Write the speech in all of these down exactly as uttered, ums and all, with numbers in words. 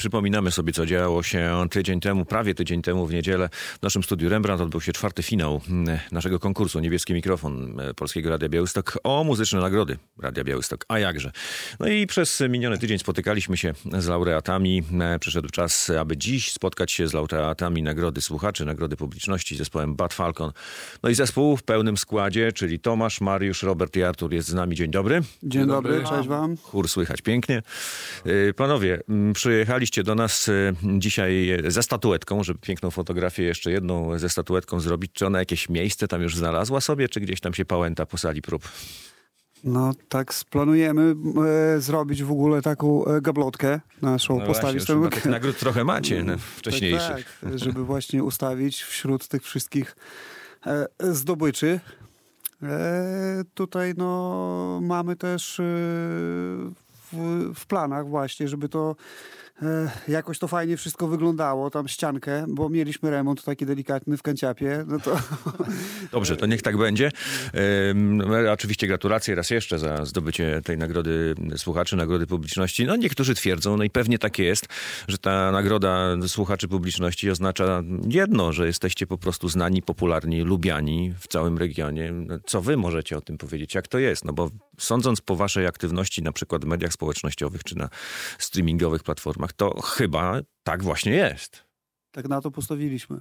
Przypominamy sobie, co działo się tydzień temu, prawie tydzień temu w niedzielę. W naszym studiu Rembrandt odbył się czwarty finał naszego konkursu Niebieski Mikrofon Polskiego Radia Białystok o muzyczne nagrody Radia Białystok. A jakże. No i przez miniony tydzień spotykaliśmy się z laureatami. Przyszedł czas, aby dziś spotkać się z laureatami nagrody słuchaczy, nagrody publiczności, zespołem Bad Falcon. No i zespół w pełnym składzie, czyli Tomasz, Mariusz, Robert i Artur jest z nami. Dzień dobry. Dzień dobry, cześć wam. Chór słychać pięknie. Panowie, przyjechaliście do nas dzisiaj ze statuetką, żeby piękną fotografię jeszcze jedną ze statuetką zrobić. Czy ona jakieś miejsce tam już znalazła sobie, czy gdzieś tam się pałęta po sali prób? No tak planujemy e, zrobić w ogóle taką e, gablotkę naszą, No postawić właśnie, tam... tych nagród trochę macie no, wcześniejszych. Tak, tak, żeby właśnie ustawić wśród tych wszystkich e, zdobyczy. E, tutaj no mamy też e, w, w planach właśnie, żeby to e, jakoś to fajnie wszystko wyglądało, tam ściankę, bo mieliśmy remont taki delikatny w kanciapie, no to... Dobrze, to niech tak będzie. Ehm, oczywiście gratulacje raz jeszcze za zdobycie tej nagrody słuchaczy, nagrody publiczności. No niektórzy twierdzą, no i pewnie tak jest, że ta nagroda słuchaczy publiczności oznacza jedno, że jesteście po prostu znani, popularni, lubiani w całym regionie. Co wy możecie o tym powiedzieć? Jak to jest? No bo sądząc po waszej aktywności na przykład w mediach społecznościowych czy na streamingowych platformach, to chyba tak właśnie jest. Tak na to postawiliśmy.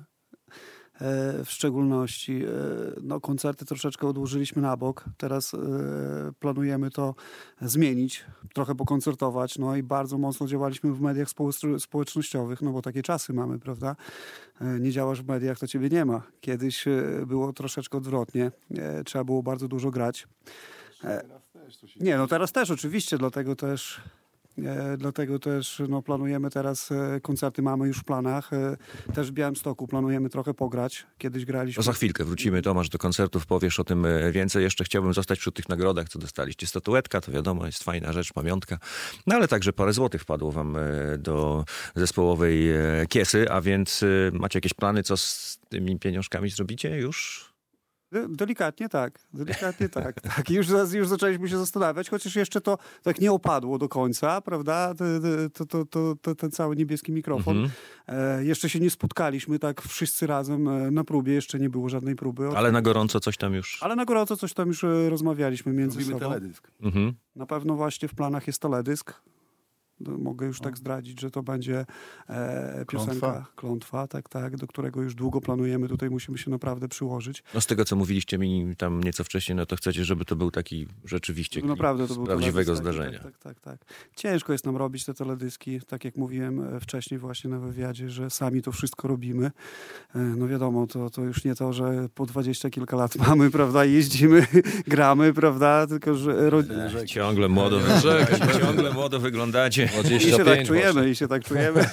W szczególności no, koncerty troszeczkę odłożyliśmy na bok. Teraz e, planujemy to zmienić, trochę pokoncertować. No i bardzo mocno działaliśmy w mediach spo- społecznościowych, no bo takie czasy mamy, prawda? E, nie działasz w mediach, to ciebie nie ma. Kiedyś e, było troszeczkę odwrotnie. E, trzeba było bardzo dużo grać. E, nie, no teraz też oczywiście, dlatego też... E, dlatego też no, planujemy teraz, e, koncerty mamy już w planach. E, też w Białymstoku planujemy trochę pograć. Kiedyś graliśmy. No za chwilkę wrócimy, Tomasz, do koncertów, powiesz o tym więcej. Jeszcze chciałbym zostać przy tych nagrodach, co dostaliście. Statuetka, to wiadomo, jest fajna rzecz, pamiątka. No ale także parę złotych wpadło wam do zespołowej kiesy, a więc macie jakieś plany, co z tymi pieniążkami zrobicie już? Delikatnie tak, delikatnie tak. tak. Już, już zaczęliśmy się zastanawiać, chociaż jeszcze to tak nie opadło do końca, prawda? To, to, to, to, ten cały niebieski mikrofon. Mhm. E, jeszcze się nie spotkaliśmy tak wszyscy razem na próbie, jeszcze nie było żadnej próby. Ale na gorąco coś tam już... Ale na gorąco coś tam już rozmawialiśmy między Robimy sobą. teledysk. Mhm. Na pewno właśnie w planach jest teledysk. Mogę już tak zdradzić, że to będzie e, piosenka Klątwa. Klątwa, tak, tak, do którego już długo planujemy. Tutaj musimy się naprawdę przyłożyć. No z tego, co mówiliście mi tam nieco wcześniej, no to chcecie, żeby to był taki rzeczywiście no naprawdę to z był prawdziwego teledysk, zdarzenia. Tak, tak, tak, tak. Ciężko jest nam robić te teledyski, tak jak mówiłem wcześniej właśnie na wywiadzie, że sami to wszystko robimy. No wiadomo, to, to już nie to, że po dwadzieścia kilka lat mamy, prawda, jeździmy, gramy, prawda, tylko że... Ro... Ech, ciągle młodo, ciągle młodo wyglądacie. I się tak czujemy, właśnie. i się tak czujemy.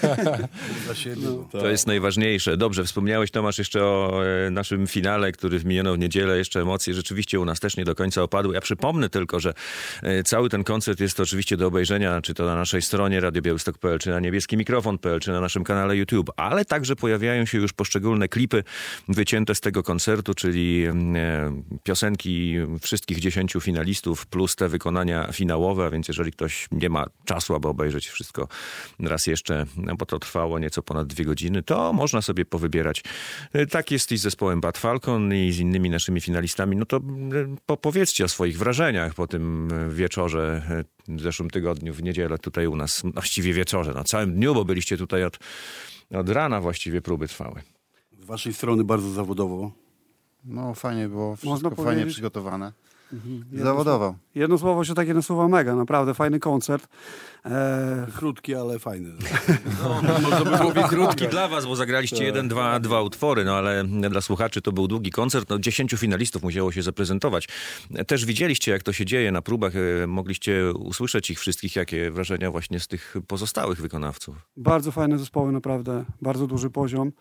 No, to jest najważniejsze. Dobrze, wspomniałeś, Tomasz, jeszcze o e, naszym finale, który w minioną niedzielę. Jeszcze emocje rzeczywiście u nas też nie do końca opadły. Ja przypomnę tylko, że e, cały ten koncert jest oczywiście do obejrzenia, czy to na naszej stronie radio białystok kropka p l, czy na niebieski mikrofon kropka p l, czy na naszym kanale YouTube. Ale także pojawiają się już poszczególne klipy wycięte z tego koncertu, czyli e, piosenki wszystkich dziesięciu finalistów, plus te wykonania finałowe, a więc jeżeli ktoś nie ma czasu, aby obejrzeć wszystko raz jeszcze, no bo to trwało nieco ponad dwie godziny, to można sobie powybierać. Tak jest i z zespołem Bad Falcon i z innymi naszymi finalistami. No to po, powiedzcie o swoich wrażeniach po tym wieczorze w zeszłym tygodniu, w niedzielę tutaj u nas, właściwie wieczorze, na całym dniu, bo byliście tutaj od, od rana właściwie próby trwały. Z waszej strony bardzo zawodowo. No fajnie było, wszystko Można fajnie powiedzieć... przygotowane. Mhm. Zawodowo. Jedno słowo się takie nasuwa mega, naprawdę fajny koncert. E... Krótki, ale fajny. No, może by mówić krótki dla was, bo zagraliście jeden, dwa, dwa utwory, no ale dla słuchaczy to był długi koncert. No, dziesięciu finalistów musiało się zaprezentować. Też widzieliście, jak to się dzieje na próbach. Mogliście usłyszeć ich wszystkich. Jakie wrażenia właśnie z tych pozostałych wykonawców? Bardzo fajne zespoły, naprawdę. Bardzo duży poziom.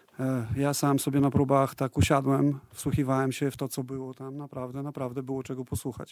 Ja sam sobie na próbach tak usiadłem, wsłuchiwałem się w to, co było tam. Naprawdę, naprawdę było czego posłuchać.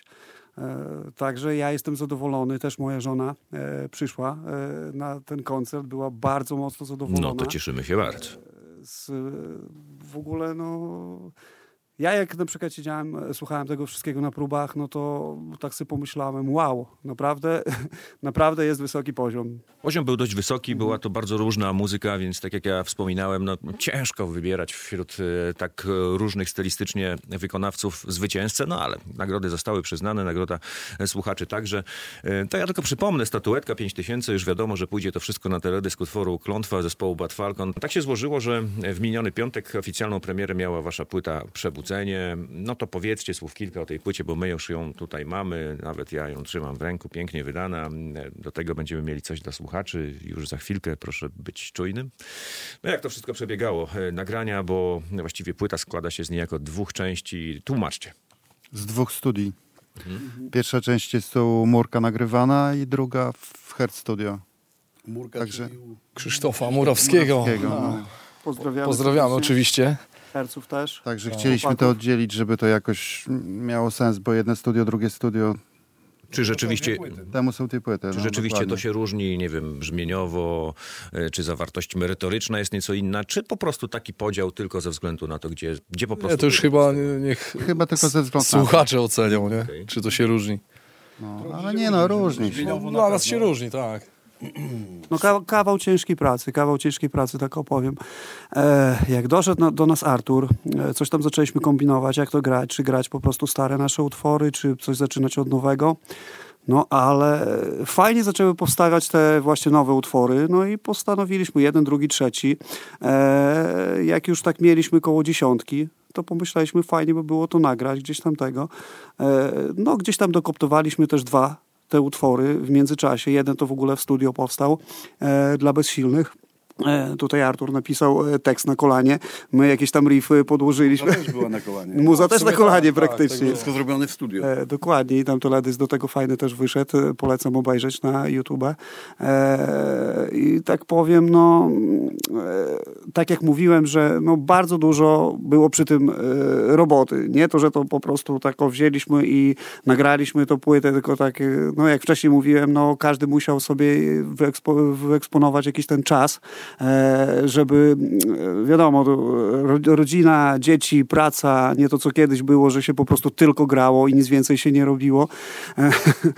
Także ja jestem zadowolony. Też moja żona przyszła na ten koncert. Była bardzo mocno zadowolona. No to cieszymy się bardzo. Z, w ogóle no... Ja jak na przykład siedziałem, słuchałem tego wszystkiego na próbach, no to tak sobie pomyślałem, wow, naprawdę, naprawdę jest wysoki poziom. Poziom był dość wysoki, była to bardzo różna muzyka, więc tak jak ja wspominałem, no, ciężko wybierać wśród e, tak różnych stylistycznie wykonawców zwycięzcę, no ale nagrody zostały przyznane, nagroda słuchaczy także. E, to ja tylko przypomnę, statuetka pięć tysięcy, już wiadomo, że pójdzie to wszystko na teledysk utworu Klątwa zespołu Bad Falcon. Tak się złożyło, że w miniony piątek oficjalną premierę miała wasza płyta Przebudzenie. No to powiedzcie słów kilka o tej płycie, bo my już ją tutaj mamy, nawet ja ją trzymam w ręku, pięknie wydana. Do tego będziemy mieli coś dla słuchaczy już za chwilkę, proszę być czujnym. No jak to wszystko przebiegało? Nagrania, bo właściwie płyta składa się z niejako dwóch części. Tłumaczcie. Z dwóch studii. Mhm. Pierwsza część jest tu Murka nagrywana i druga w Hertz Studio. Murka, Także Krzysztofa Murowskiego. Murowskiego, no. Pozdrawiamy. Pozdrawiamy oczywiście. Herców też. Także No. chcieliśmy to Chłopaków. oddzielić, żeby to jakoś miało sens, bo jedno studio, drugie studio, Czy rzeczywiście, temu są te płyty. czy no, rzeczywiście to dokładnie. się różni, nie wiem, brzmieniowo, y, czy zawartość merytoryczna jest nieco inna, czy po prostu taki podział tylko ze względu na to, gdzie, gdzie po prostu... Nie, to już chyba niech Chyba tylko ze względu na to. słuchacze ocenią, nie? Okej. Czy to się różni. No, ale nie no, różni się. No, dla nas się różni, tak. No ka- kawał ciężkiej pracy, kawał ciężkiej pracy, tak opowiem. E, jak doszedł na, do nas Artur, e, coś tam zaczęliśmy kombinować, jak to grać, czy grać po prostu stare nasze utwory, czy coś zaczynać od nowego. No ale fajnie zaczęły powstawać te właśnie nowe utwory, no i postanowiliśmy jeden, drugi, trzeci. E, jak już tak mieliśmy koło dziesiątki, to pomyśleliśmy, fajnie by było to nagrać gdzieś tam tego. E, no gdzieś tam dokoptowaliśmy też dwa te utwory w międzyczasie. Jeden to w ogóle w studio powstał e, dla bezsilnych. E, tutaj Artur napisał e, tekst na kolanie. My jakieś tam riffy podłożyliśmy. To też była na kolanie. Muza też na kolanie tak, praktycznie. Wszystko zrobione w studio. E, dokładnie i tam teledysk do tego fajny też wyszedł. E, Polecam obejrzeć na YouTube. E, I tak powiem, no e, tak jak mówiłem, że no, bardzo dużo było przy tym e, roboty. Nie to, że to po prostu tak o, wzięliśmy i nagraliśmy tą płytę, tylko tak, e, no jak wcześniej mówiłem, no każdy musiał sobie wyekspo, wyeksponować jakiś ten czas, e, żeby e, wiadomo, ro, rodzina, dzieci, praca, nie to co kiedyś było, że się po prostu tylko grało i nic więcej się nie robiło. E,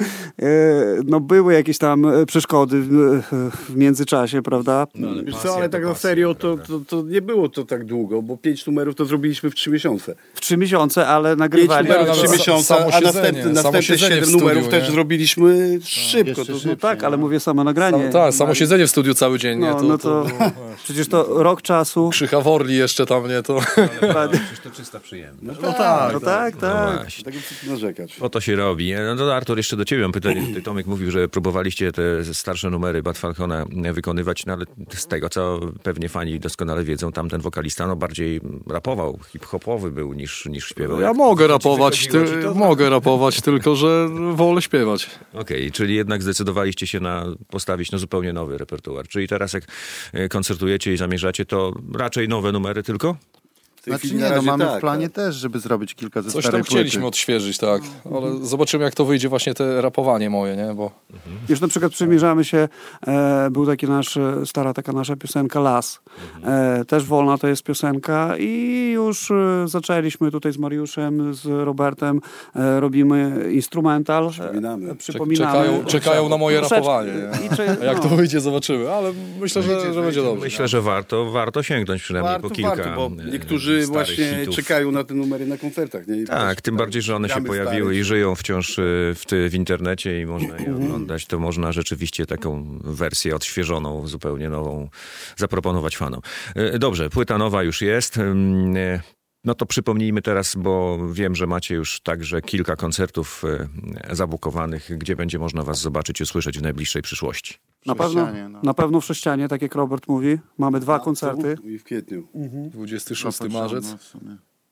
no były jakieś tam przeszkody w, w międzyczasie, prawda? No, ale Wiesz pasja co, ale to tak na pasja, serio to, prawda? to, to nie było to tak długo, bo pięć numerów to zrobiliśmy w trzy miesiące. W trzy miesiące, ale Pięć nagrywali. numerów w ale trzy sa- miesiące, samo a siedzenie, następny, samo następne siedzenie w siedem studiu, numerów też nie? zrobiliśmy szybko. jeszcze To, szybciej. No tak, ale mówię samo nagranie. Sam, tak, samo siedzenie w studiu cały dzień, nie? No, To, no to, to, było, przecież to rok czasu. Krzycha Worli jeszcze tam, nie? To... Ale przecież to czysta przyjemność. no tak, No tak, No tak. właśnie. Tego co narzekać. O to się robi. No to Artur, jeszcze do ciebie mam pytanie. Tutaj Tomek mówił, że próbowaliście te starsze numery Bad Falcona wykonywać, no ale z tego, co pewnie fani doskonale wiedzą, tamten wokalista no bardziej rapował, hip-hopowy był niż, niż śpiewał. Ja Jak mogę to ci rapować, wychodziło ty, ci to? mogę rapować, tylko że wolę śpiewać. Okej, czyli jednak zdecydowaliście się na postawić no, zupełnie nowy repertuar. Czyli teraz jak e, koncertujecie i zamierzacie, to raczej nowe numery tylko? W tej Znaczy chwili nie, na no razie mamy tak, w planie tak. też, żeby zrobić kilka ze Coś starej tam chcieliśmy płyty. odświeżyć, tak. Ale zobaczymy, jak to wyjdzie właśnie te rapowanie moje, nie? Bo Już na przykład przymierzamy się, e, był taki nasz, e, stara taka nasza piosenka Las. E, też wolna to jest piosenka i już e, zaczęliśmy tutaj z Mariuszem, z Robertem, e, robimy instrumental. Przypominamy. E, czek- przypominamy. czekają, czekają na moje Troszeczkę. rapowanie. Nie? I czy, A jak to no. wyjdzie, zobaczymy. Ale myślę, że, że będzie dobrze. Myślę, że warto, warto sięgnąć przynajmniej Warto, po kilka warto, bo e, niektórzy starych właśnie hitów. czekają na te numery na koncertach. Nie? I Tak, też tym tak, bardziej, że one się gramy pojawiły stare. i żyją wciąż e, w, ty, w internecie i można je oglądać, to można rzeczywiście taką wersję odświeżoną, zupełnie nową zaproponować fanom. E, Dobrze, płyta nowa już jest. Ym, e, No to przypomnijmy teraz, bo wiem, że macie już także kilka koncertów e, zabukowanych, gdzie będzie można was zobaczyć i usłyszeć w najbliższej przyszłości. Na pewno, Sześcianie, no. na pewno w Sześcianie, tak jak Robert mówi, mamy dwa W koncerty marcu I w kwietniu. dwudziestego No, szóstego marzec. w sumie.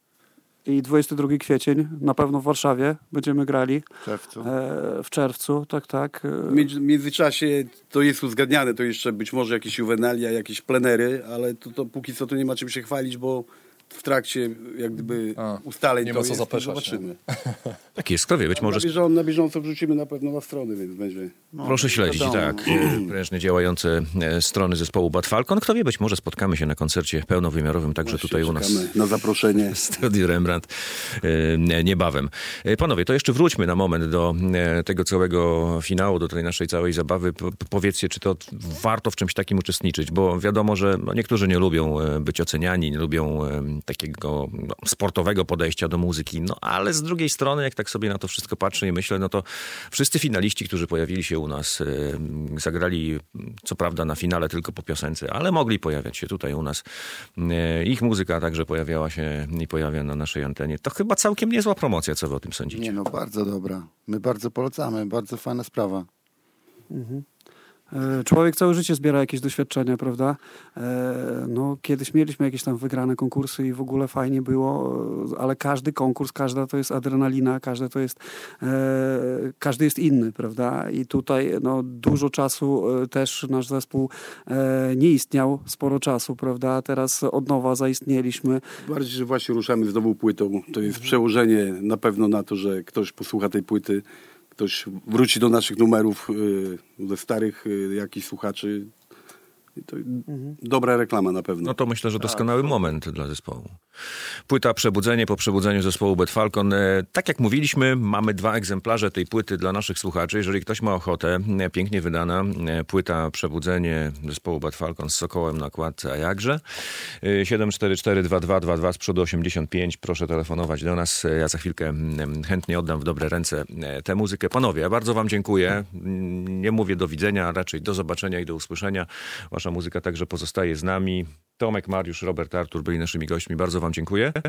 i dwudziestego drugiego kwiecień, na pewno w Warszawie będziemy grali W czerwcu. e, w czerwcu, tak, tak. E, W między- międzyczasie to jest uzgadniane, to jeszcze być może jakieś juwenalia, jakieś plenery, ale to, to póki co to nie ma czym się chwalić, bo w trakcie jak gdyby A, ustaleń nie to ma co jest, zapeszać, zobaczymy. Tak jest, kto wie, być może... Na, bieżą, na bieżąco wrzucimy na pewno na strony, więc będzie... Proszę śledzić, wiadomo. tak, e, prężnie działające e, strony zespołu Bad Falcon. Kto wie, być może spotkamy się na koncercie pełnowymiarowym, także tutaj u nas Czekamy na zaproszenie. w Studiu Rembrandt e, niebawem. E, Panowie, to jeszcze wróćmy na moment do e, tego całego finału, do tej naszej całej zabawy. Po, powiedzcie, czy to warto w czymś takim uczestniczyć, bo wiadomo, że no, niektórzy nie lubią e, być oceniani, nie lubią e, takiego no, sportowego podejścia do muzyki, no ale z drugiej strony, jak tak sobie na to wszystko patrzę i myślę, no to wszyscy finaliści, którzy pojawili się u nas, e, zagrali co prawda na finale tylko po piosence, ale mogli pojawiać się tutaj u nas. E, ich muzyka także pojawiała się i pojawia na naszej antenie. To chyba całkiem niezła promocja, co wy o tym sądzicie? Nie no, bardzo dobra. My bardzo polecamy, bardzo fajna sprawa. E, Człowiek całe życie zbiera jakieś doświadczenia, prawda? E, No, kiedyś mieliśmy jakieś tam wygrane konkursy i w ogóle fajnie było, e, ale każdy konkurs, każda to jest adrenalina, każdy to jest, e, każdy jest inny, prawda? I tutaj no, dużo czasu e, też nasz zespół e, nie istniał, sporo czasu, prawda? Teraz od nowa zaistnieliśmy. Bardziej, że właśnie ruszamy z nową płytą. To jest przełożenie na pewno na to, że ktoś posłucha tej płyty, ktoś wróci do naszych numerów y, ze starych y, jakichś słuchaczy. I to dobra reklama na pewno. No to myślę, że doskonały moment dla zespołu. Płyta Przebudzenie po przebudzeniu zespołu Bad Falcon. E, Tak jak mówiliśmy, mamy dwa egzemplarze tej płyty dla naszych słuchaczy. Jeżeli ktoś ma ochotę, e, pięknie wydana e, płyta Przebudzenie zespołu Bad Falcon z Sokołem na kładce, a jakże. E, siedem cztery cztery dwa dwa dwa dwa z przodu osiemdziesiąt pięć. Proszę telefonować do nas. E, Ja za chwilkę mm, chętnie oddam w dobre ręce e, tę muzykę. Panowie, ja bardzo wam dziękuję. Mm, Nie mówię do widzenia, raczej do zobaczenia i do usłyszenia. Wasza muzyka także pozostaje z nami. Tomek, Mariusz, Robert, Artur byli naszymi gośćmi. Bardzo wam dziękuję.